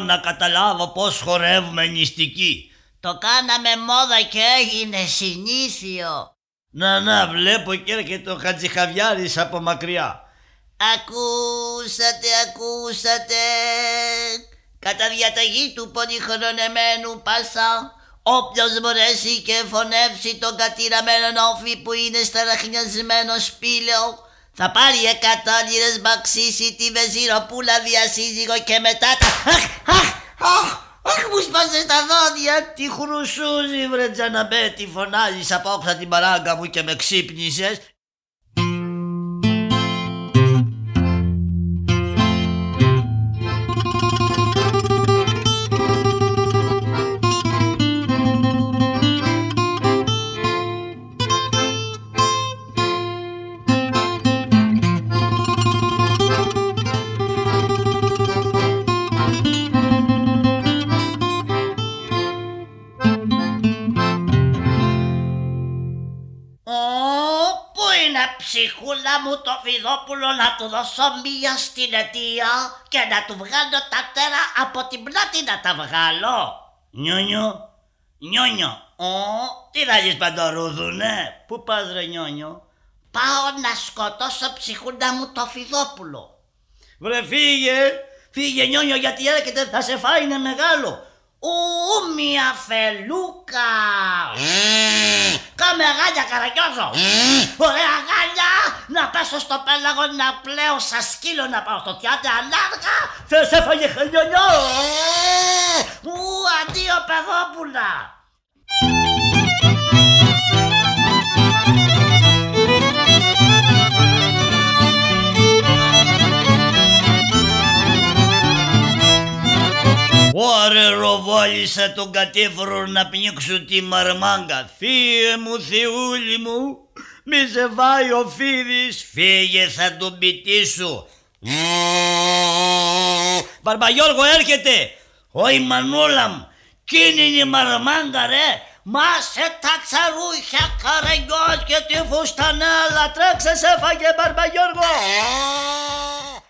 να καταλάβω πως χορεύουμε νηστικοί. Το κάναμε μόδα και έγινε συνήθιο. Να, βλέπω και έρχεται ο Χατζηχαβιάρης από μακριά. Ακούσατε. Κατά διαταγή του πολυχρονεμένου Πάσα, όποιος μπορέσει και φωνεύσει τον κατηραμένο όφη που είναι σταραχνιασμένο σπήλαιο, θα πάρει 100 λίρες μπαξίσι τη Βεζιροπούλα διασύζυγο και μετά Αχ, μου σπάσε στα δόντια. Τι χρουσούζι βρε Τζαναμπέ, τι φωνάζεις από όξα την παράγκα μου και με ξύπνησες. Ψυχούλα μου το Φιδόπουλο να του δώσω μία στην αιτία και να του βγάλω τα τέρα από την πλάτη να τα βγάλω. Νιόνιο. Τι θα λες παντορούδουνε. Πού πας ρε Νιόνιο? Πάω να σκοτώσω ψυχούλα μου το Φιδόπουλο. Βρε φύγε Νιόνιο, γιατί έρχεται, θα σε φάει, είναι μεγάλο. Μια φελούκα. Κάμε γάλια Καραγκιόζο. Ωραία γάλια. Να πέσω στο πέλαγο να πλέω σαν σκύλο, να πάω στο τιάτε ανάργα. Σε έφαγε Νιόνιο. Αντίο παιδόπουλα. Ωρε ροβόλησα τον κατήφορο να πνίξω τη μαρμάγκα. Φύγε μου Θεούλη μου, μη σε φάει ο Φίδης. Φύγε, θα τον πητήσω. Μπαρμπαγιώργο έρχεται. Όχι Μανούλα μου, κίνη είναι η μαρμάγκα ρε. Μάσε τα τσαρούχια Καραγκιόζ και τη φουστανέλα. Τρέξε, σε έφαγε Μπαρμπαγιώργο.